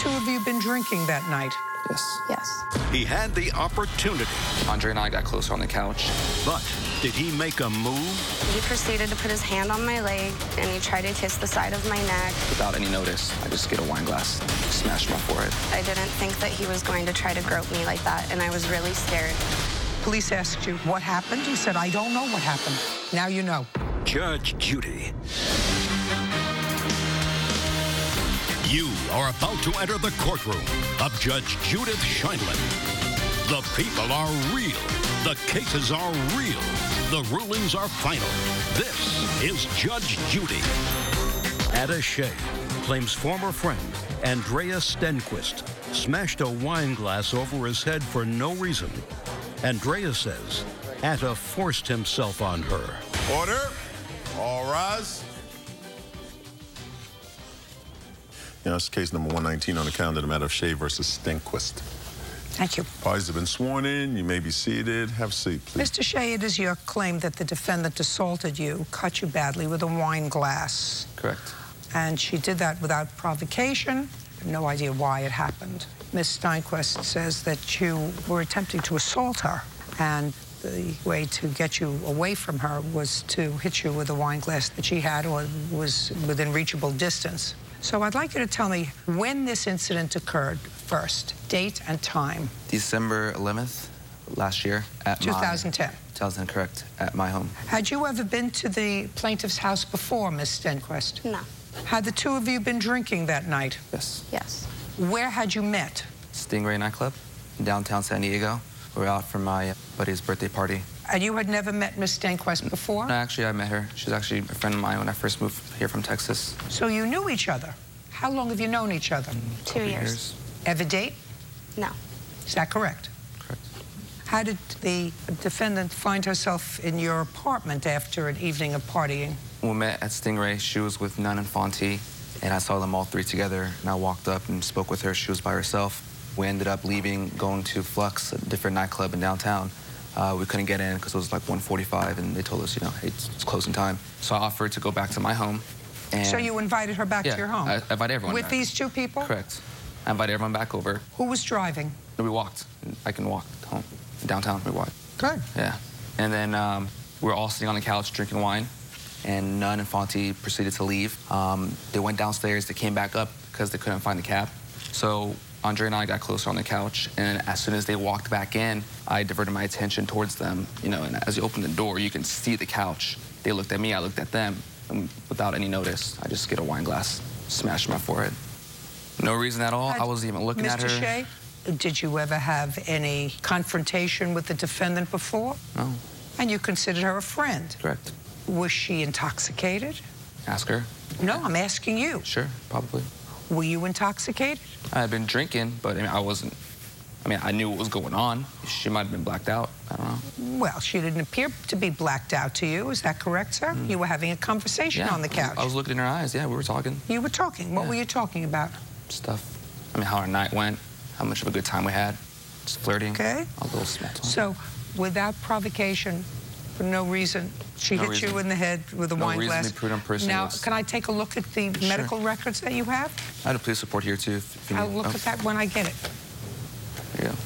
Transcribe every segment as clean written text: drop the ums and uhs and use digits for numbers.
two of you been drinking that night? Yes. Yes. He had the opportunity. Andre and I got closer on the couch. But did he make a move? He proceeded to put his hand on my leg, and he tried to kiss the side of my neck. Without any notice, I just get a wine glass, smash my forehead. I didn't think that he was going to try to grope me like that, and I was really scared. Police asked you what happened. You said, I don't know what happened. Now you know. Judge Judy. You are about to enter the courtroom of Judge Judith Sheindlin. The people are real. The cases are real. The rulings are final. This is Judge Judy. Ada Shea claims former friend Andrea Stenquist smashed a wine glass over his head for no reason. Andrea says Atta forced himself on her. Order. All rise. It's case number 119 on the calendar, the matter of Shea versus Stenquist. Thank you. Parties have been sworn in. You may be seated. Have a seat, please. Mr. Shea, it is your claim that the defendant assaulted you, cut you badly with a wine glass. Correct. And she did that without provocation. No idea why it happened. Ms. Stenquist says that you were attempting to assault her, and the way to get you away from her was to hit you with a wine glass that she had or was within reachable distance. So I'd like you to tell me when this incident occurred first, date and time. December 11th, last year at 2010. 2010, correct, at my home. Had you ever been to the plaintiff's house before, Ms. Stenquist? No. Had the two of you been drinking that night? Yes. Yes. Where had you met? Stingray nightclub in downtown San Diego. We were out for my buddy's birthday party. And you had never met Ms. Stenquist before? No, actually, I met her. She's actually a friend of mine when I first moved here from Texas. So you knew each other. How long have you known each other? 2 years. Ever date? No. Is that correct? Correct. How did the defendant find herself in your apartment after an evening of partying? We met at Stingray. She was with Nunn and Fonte, and I saw them all three together, and I walked up and spoke with her. She was by herself. We ended up leaving, going to Flux, a different nightclub in downtown. We couldn't get in because it was like 1:45, and they told us, hey, it's closing time. So I offered to go back to my home. And so you invited her back to your home? I invited everyone With back. these two people? Correct. I invited everyone back over. Who was driving? We walked. I can walk home. Downtown, we walked. Good. Yeah. And then we were all sitting on the couch drinking wine, and Nunn and Fonte proceeded to leave. They went downstairs. They came back up because they couldn't find the cab. So Andre and I got closer on the couch, and as soon as they walked back in, I diverted my attention towards them, and as you open the door, you can see the couch. They looked at me, I looked at them, and without any notice, I just get a wine glass, smashed my forehead. No reason at all. I wasn't even looking at her. Mr. Shea, did you ever have any confrontation with the defendant before? No. And you considered her a friend? Correct. Was she intoxicated? Ask her. No, I'm asking you. Sure, probably. Were you intoxicated? I had been drinking, but I wasn't. I knew what was going on. She might have been blacked out. I don't know. Well, she didn't appear to be blacked out to you. Is that correct, sir? You were having a conversation on the couch. I was looking in her eyes. Yeah, we were talking. You were talking. What were you talking about? Stuff. How our night went, how much of a good time we had. Just flirting. Okay. A little small talk. So, without provocation, for no reason, she hit you in the head with a wine glass. Now, can I take a look at the medical records that you have? I have a police report here, too. If you I'll need. look at that when I get it. There you go.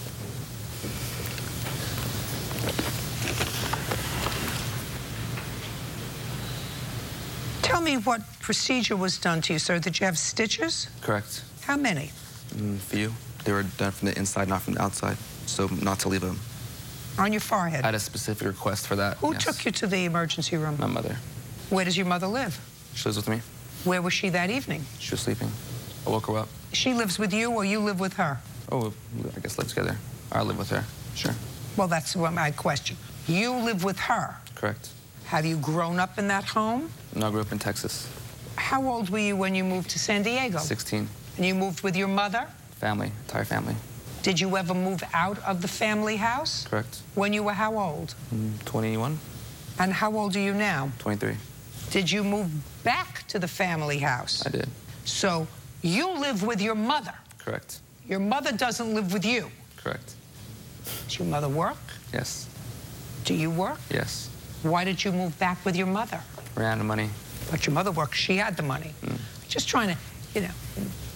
Tell me what procedure was done to you, sir. Did you have stitches? Correct. How many? Few. They were done from the inside, not from the outside, so not to leave them. On your forehead? I had a specific request for that. Who took you to the emergency room? My mother. Where does your mother live? She lives with me. Where was she that evening? She was sleeping. I woke her up. She lives with you or you live with her? Oh, I guess live together. I live with her. Sure. Well, that's my question. You live with her? Correct. Have you grown up in that home? No, I grew up in Texas. How old were you when you moved to San Diego? 16. And you moved with your mother? Family, entire family. Did you ever move out of the family house? Correct. When you were how old? 21. And how old are you now? 23. Did you move back to the family house? I did. So you live with your mother? Correct. Your mother doesn't live with you? Correct. Does your mother work? Yes. Do you work? Yes. Why did you move back with your mother? Ran out of money. But your mother worked. She had the money. Just trying to,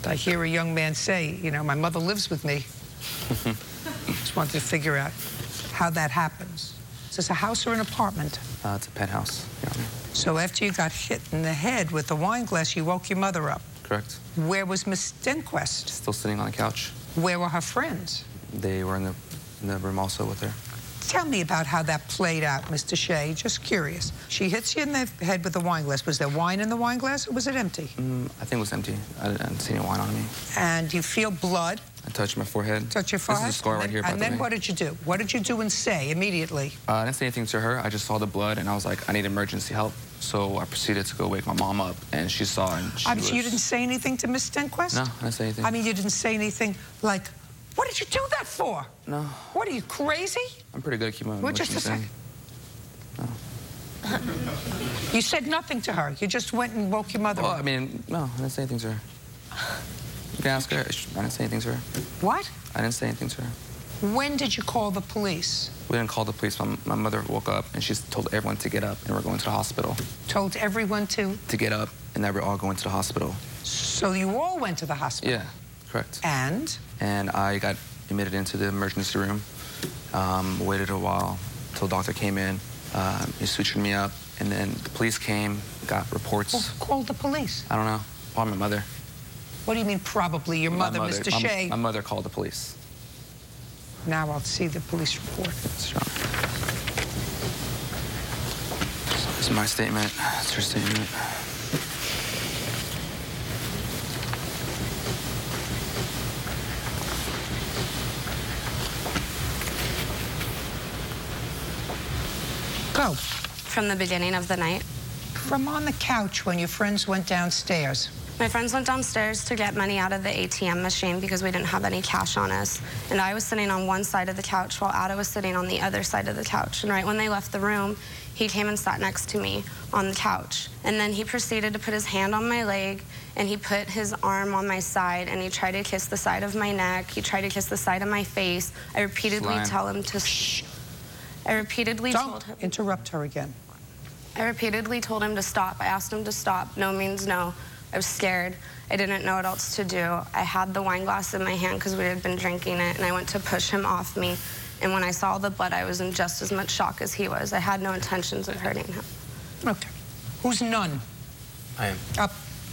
I hear a young man say, you know, my mother lives with me. Just wanted to figure out how that happens. Is this a house or an apartment? It's a penthouse, Your Honor. So after you got hit in the head with the wine glass, you woke your mother up. Correct. Where was Miss Stenquist? Still sitting on the couch. Where were her friends? They were in the room also with her. Tell me about how that played out, Mr. Shea. Just curious. She hits you in the head with the wine glass. Was there wine in the wine glass, or was it empty? I think it was empty. I didn't see any wine on me. And you feel blood. I touched my forehead. Touch your forehead. This is a scar right here, by the way. And then what did you do? What did you do and say immediately? I didn't say anything to her. I just saw the blood, and I was like, I need emergency help. So I proceeded to go wake my mom up, and she saw, and she was... You didn't say anything to Miss Stenquist? No, I didn't say anything. I mean, you didn't say anything like, what did you do that for? No. What, are you crazy? I'm pretty good at keeping my Well, emotions just a in. second. No. You said nothing to her. You just went and woke your mother Well, up. I mean, no, I didn't say anything to her. You can ask her. I didn't say anything to her. What? I didn't say anything to her. When did you call the police? We didn't call the police. My mother woke up, and she told everyone to get up, and we're going to the hospital. Told everyone to? To get up, and that we're all going to the hospital. So you all went to the hospital? Yeah, correct. And? And I got admitted into the emergency room. Waited a while till the doctor came in. He sutured me up, and then the police came, got reports. Who called the police? I don't know. Probably my mother. What do you mean, probably? Your mother, Mr. Shea? My mother called the police. Now I'll see the police report. Sure. This is my statement. It's her statement. Go. From the beginning of the night. From on the couch when your friends went downstairs. My friends went downstairs to get money out of the ATM machine because we didn't have any cash on us. And I was sitting on one side of the couch while Ada was sitting on the other side of the couch. And right when they left the room, he came and sat next to me on the couch. And then he proceeded to put his hand on my leg, and he put his arm on my side, and he tried to kiss the side of my neck. He tried to kiss the side of my face. I repeatedly tell him to shh. I repeatedly told him. Don't interrupt her again. I repeatedly told him to stop. I asked him to stop. No means no. I was scared. I didn't know what else to do. I had the wine glass in my hand because we had been drinking it, and I went to push him off me. And when I saw the blood, I was in just as much shock as he was. I had no intentions of hurting him. Okay. Who's none? I am. Up.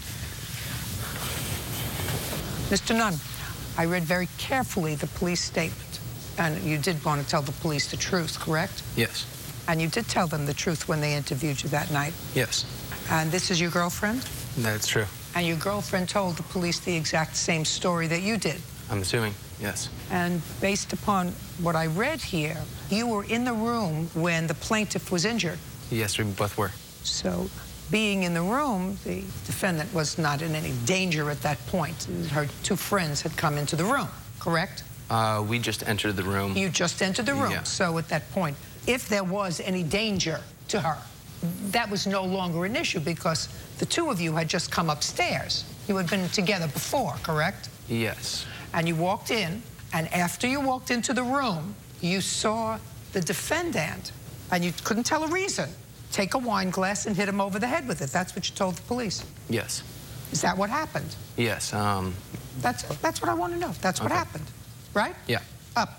Mr. Nunn, I read very carefully the police statement. And you did want to tell the police the truth, correct? Yes. And you did tell them the truth when they interviewed you that night. Yes. And this is your girlfriend? That's true. And your girlfriend told the police the exact same story that you did. I'm assuming, yes. And based upon what I read here, you were in the room when the plaintiff was injured. Yes, we both were. So being in the room, the defendant was not in any danger at that point. Her two friends had come into the room, correct? We just entered the room. You just entered the room. Yeah. So at that point, if there was any danger to her, that was no longer an issue because the two of you had just come upstairs. You had been together before, correct? Yes. And you walked in, and after you walked into the room, you saw the defendant, and you couldn't tell a reason, take a wine glass and hit him over the head with it. That's what you told the police. Yes. Is that what happened? Yes. That's what I want to know. That's what happened, right? Yeah. Up.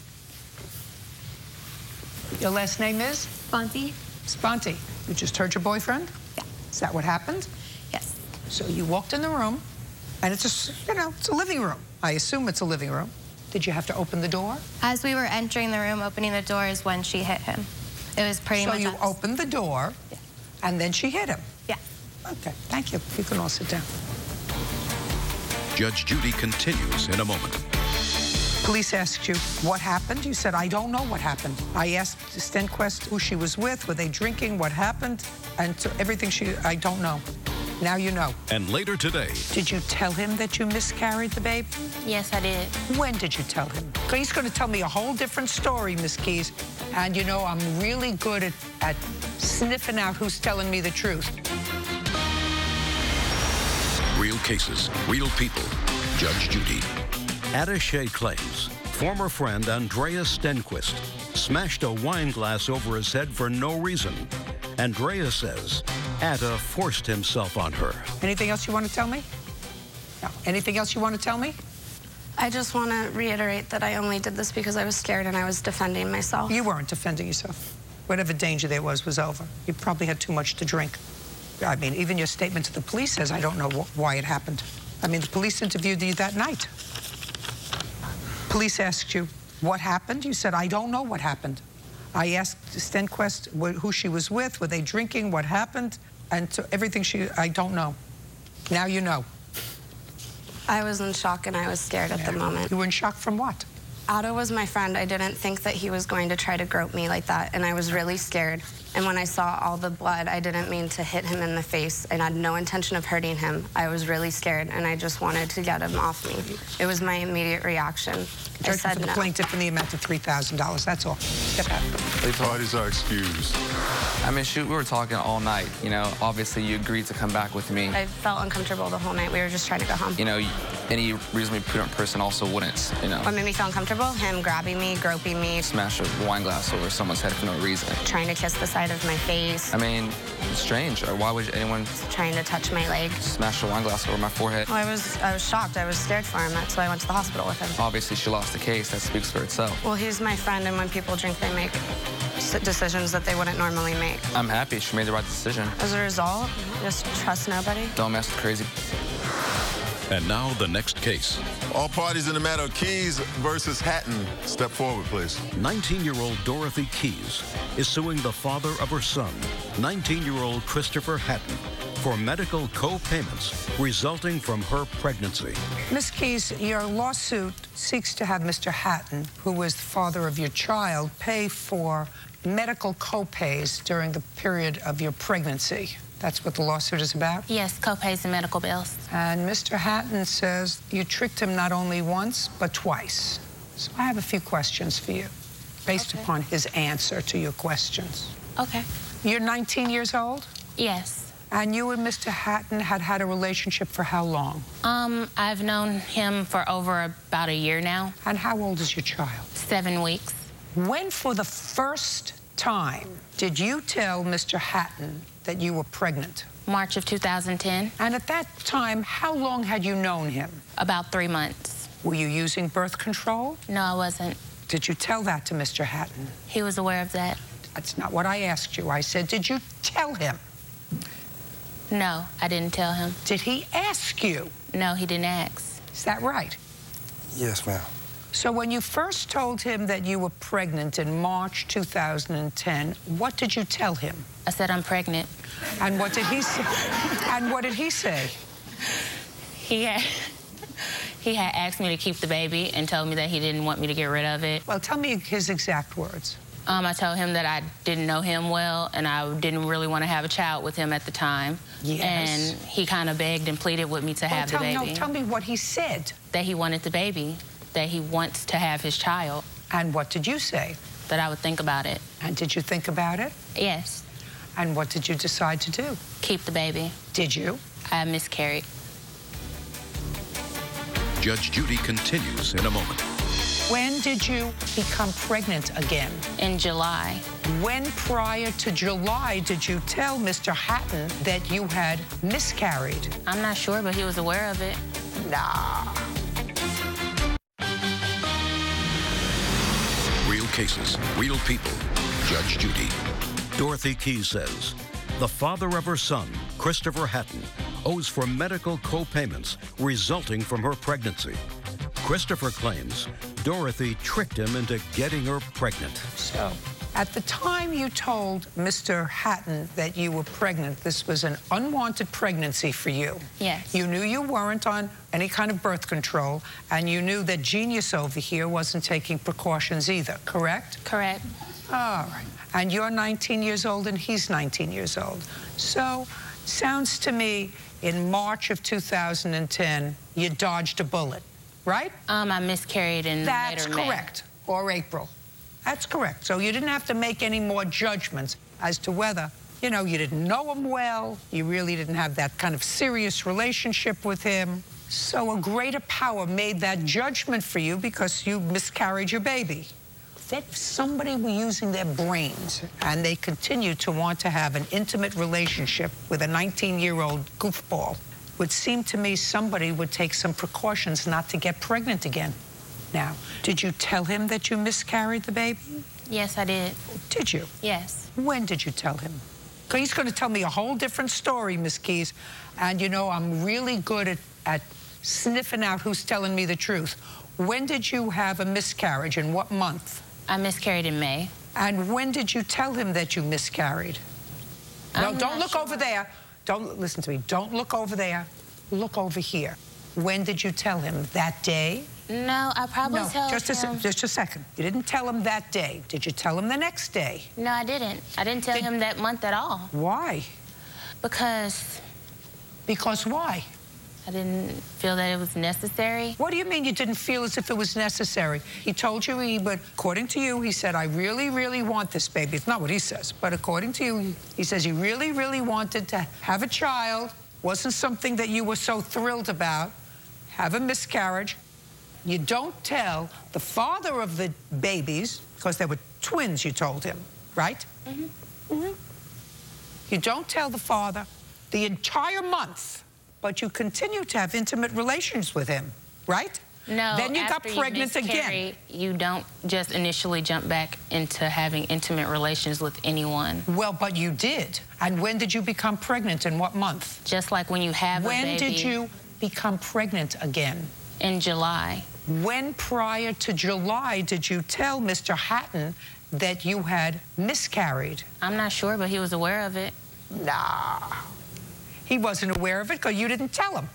Your last name is? Sponti? Sponti. You just heard your boyfriend? Yeah. Is that what happened? Yes. So you walked in the room, and it's a living room. I assume it's a living room. Did you have to open the door? As we were entering the room, opening the door is when she hit him. It was pretty much. So you opened the door, Yeah. and then she hit him. Yeah. Okay, thank you. You can all sit down. Judge Judy continues in a moment. Police asked you what happened. You said, I don't know what happened. I asked Stenquist who she was with, were they drinking, what happened, and so everything I don't know. Now you know. And later today, Did you tell him that you miscarried the baby? Yes, I did. When did you tell him? He's going to tell me a whole different story, Miss Keys. And you know, I'm really good at sniffing out who's telling me the truth. real cases, real people. Judge Judy. Ada Shea claims former friend Andreas Stenquist smashed a wine glass over his head for no reason. Andrea says Ada forced himself on her. Anything else you want to tell me? No. Anything else you want to tell me? I just want to reiterate that I only did this because I was scared and I was defending myself. You weren't defending yourself. Whatever danger there was over. You probably had too much to drink. I mean, even your statement to the police says, I don't know why it happened. I mean, the police interviewed you that night. Police asked you, what happened? You said, I don't know what happened. I asked Stenquist who she was with, were they drinking, what happened? And so everything I don't know. Now you know. I was in shock and I was scared at the moment. You were in shock from what? Otto was my friend. I didn't think that he was going to try to grope me like that, and I was really scared. And when I saw all the blood, I didn't mean to hit him in the face, and I had no intention of hurting him. I was really scared, and I just wanted to get him off me. It was my immediate reaction. I said For the no. plaintiff in the amount of $3,000. That's all. Step out. Parties are excused. I mean, shoot, we were talking all night. You know, obviously you agreed to come back with me. I felt uncomfortable the whole night. We were just trying to go home. You know, any reasonably prudent person also wouldn't, you know. What made me feel uncomfortable? Him grabbing me, groping me, Smash a wine glass over someone's head for no reason. trying to kiss the side of my face, I mean, it's strange. Or why would anyone trying to touch my leg. smash a wine glass over my forehead? Well, I was shocked. I was scared for him. That's why I went to the hospital with him. Obviously, she lost the case. That speaks for itself. Well, he's my friend, and when people drink, they make decisions that they wouldn't normally make. I'm happy she made the right decision. As a result, just trust nobody. Don't mess with crazy. And now the next case. All parties in the matter of Keys versus Hatton. Step forward, please. 19-year-old Dorothy Keys is suing the father of her son, 19-year-old Christopher Hatton, for medical co-payments resulting from her pregnancy. Ms. Keys, your lawsuit seeks to have Mr. Hatton, who was the father of your child, pay for medical co-pays during the period of your pregnancy. That's what the lawsuit is about? Yes, co-pays and medical bills. And Mr. Hatton says you tricked him not only once, but twice. So I have a few questions for you, based upon his answer to your questions. Okay. You're 19 years old? Yes. And you and Mr. Hatton had a relationship for how long? I've known him for over about a year now. And how old is your child? 7 weeks. When for the first time did you tell Mr. Hatton that you were pregnant? March of 2010. And at that time, how long had you known him? About 3 months. Were you using birth control? No, I wasn't. Did you tell that to Mr. Hatton? He was aware of that. That's not what I asked you. I said, did you tell him? No, I didn't tell him. Did he ask you? No, he didn't ask. Is that right? Yes, ma'am. So when you first told him that you were pregnant in March 2010, what did you tell him? I said I'm pregnant. And what did he say? And what did he say? He had asked me to keep the baby and told me that he didn't want me to get rid of it. Well, tell me his exact words. I told him that I didn't know him well and I didn't really want to have a child with him at the time. Yes. And he kind of begged and pleaded with me to have the baby. No, tell me what he said. That he wanted the baby, that he wants to have his child. And what did you say? That I would think about it. And did you think about it? Yes. And what did you decide to do? Keep the baby. Did you? I miscarried. Judge Judy continues in a moment. When did you become pregnant again? In July. When prior to July did you tell Mr. Hatton that you had miscarried? I'm not sure, but he was aware of it. Nah. Real cases, real people. Judge Judy. Dorothy Keys says the father of her son, Christopher Hatton, owes for medical co-payments resulting from her pregnancy. Christopher claims Dorothy tricked him into getting her pregnant. So, at the time you told Mr. Hatton that you were pregnant, this was an unwanted pregnancy for you. Yes. You knew you weren't on any kind of birth control, and you knew that Genius over here wasn't taking precautions either, correct? Correct. All right. And you're 19 years old and he's 19 years old. So, sounds to me, in March of 2010, you dodged a bullet, right? I miscarried in That's later May. correct. Or April. That's correct. So you didn't have to make any more judgments as to whether, you know, you didn't know him well, you really didn't have that kind of serious relationship with him. So a greater power made that judgment for you because you miscarried your baby. If somebody were using their brains and they continue to want to have an intimate relationship with a 19-year-old goofball, would seem to me somebody would take some precautions not to get pregnant again. Now, did you tell him that you miscarried the baby? Yes, I did. Did you? Yes. When did you tell him? 'Cause he's going to tell me a whole different story, Miss Keys. And you know, I'm really good at sniffing out who's telling me the truth. When did you have a miscarriage? In what month? I miscarried in May. And when did you tell him that you miscarried? No, I'm don't not look sure. over there. Don't listen to me. Don't look over there. Look over here. When did you tell him? That day? No, I probably No, told just a second. You didn't tell him that day. Did you tell him the next day? No, I didn't. I didn't tell him that month at all. Why? Because Because why? I didn't feel that it was necessary. What do you mean you didn't feel as if it was necessary? He told you, but according to you, he said, I really, really want this baby. It's not what he says, but according to you, he says he really, really wanted to have a child. Wasn't something that you were so thrilled about. Have a miscarriage. You don't tell the father of the babies, because they were twins, you told him, right? Mm-hmm. Mm-hmm. You don't tell the father the entire month, but you continue to have intimate relations with him, right? No, then you got after pregnant you again. miscarry, you don't just initially jump back into having intimate relations with anyone. Well, but you did. And when did you become pregnant? In what month? Just like when you have a baby. When did you become pregnant again? In July. When prior to July did you tell Mr. Hatton that you had miscarried? I'm not sure, but he was aware of it. Nah. He wasn't aware of it because you didn't tell him.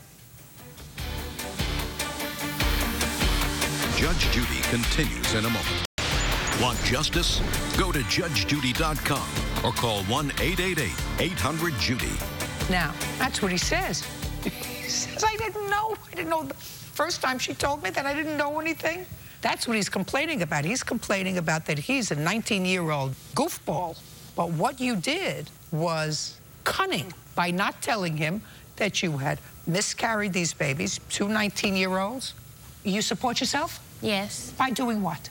Judge Judy continues in a moment. Want justice? Go to JudgeJudy.com or call 1-888-800-JUDY. Now, that's what he says. He says, I didn't know. I didn't know the first time she told me that I didn't know anything. That's what he's complaining about. He's complaining about that he's a 19-year-old goofball. But what you did was cunning by not telling him that you had miscarried these babies, two 19-year-olds. You support yourself? Yes. By doing what?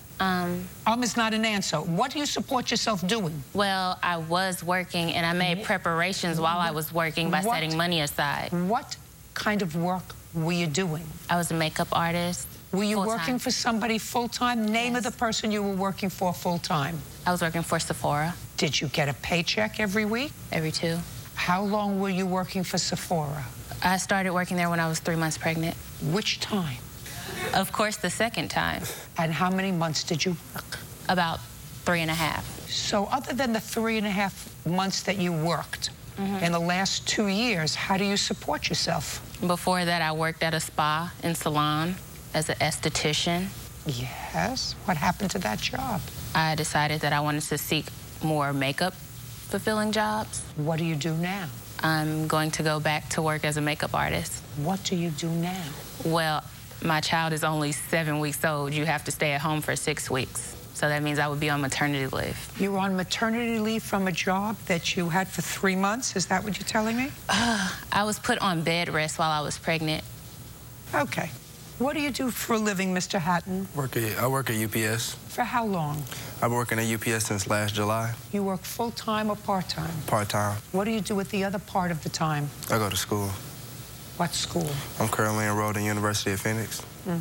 Is not an answer. What do you support yourself doing? Well, I was working, and I made preparations while I was working by setting money aside. What kind of work were you doing? I was a makeup artist. Were you full-time. working for somebody full-time? Name of Yes. the person you were working for full-time. I was working for Sephora. Did you get a paycheck every week? Every 2. How long were you working for Sephora? I started working there when I was 3 months pregnant. Which time? Of course, the second time. And how many months did you work? About 3.5. So other than the 3.5 months that you worked, in the last 2 years, how do you support yourself? Before that, I worked at a spa and salon as an esthetician. Yes. What happened to that job? I decided that I wanted to seek more makeup fulfilling jobs. What do you do now? I'm going to go back to work as a makeup artist. What do you do now? Well, my child is only 7 weeks old. You have to stay at home for 6 weeks. So that means I would be on maternity leave. You're on maternity leave from a job that you had for 3 months? Is that what you're telling me? I was put on bed rest while I was pregnant. Okay. What do you do for a living, Mr. Hatton? I work at UPS. For how long? I've been working at UPS since last July, You work full-time or part-time? part-time. What do you do with the other part of the time? I go to school. What school? I'm currently enrolled in University of Phoenix.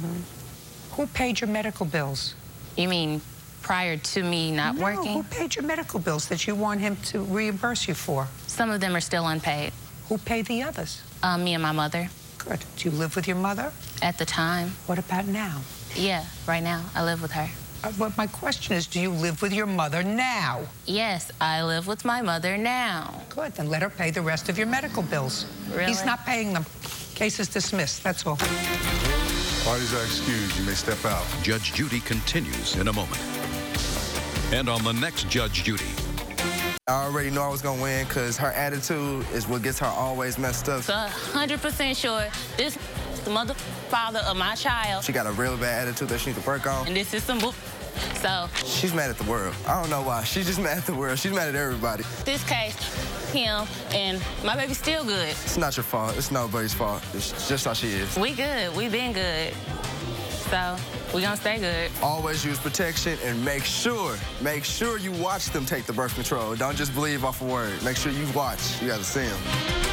Who paid your medical bills? You mean prior to me not No, who working? paid your medical bills that you want him to reimburse you for? Some of them are still unpaid. Who paid the others? Me and my mother Good. Do you live with your mother? at the time. What about now? Yeah, right now I live with her. But my question is, do you live with your mother now? Yes, I live with my mother now. Good, then let her pay the rest of your medical bills. Really? He's not paying them. Case is dismissed, that's all. Parties are excused. You may step out. Judge Judy continues in a moment. And on the next Judge Judy, I already know I was gonna win because her attitude is what gets her always messed up. So 100% sure this is the mother father of my child, She got a real bad attitude that she needs to work on. and this is some book. So She's mad at the world. I don't know why. She's just mad at the world. She's mad at everybody. this case, him and my baby's still good. It's not your fault. It's nobody's fault. It's just how she is. We good. We been good. So we gonna stay good. Always use protection and make sure you watch them take the birth control. Don't just believe off a word. Make sure you watch. You gotta see them.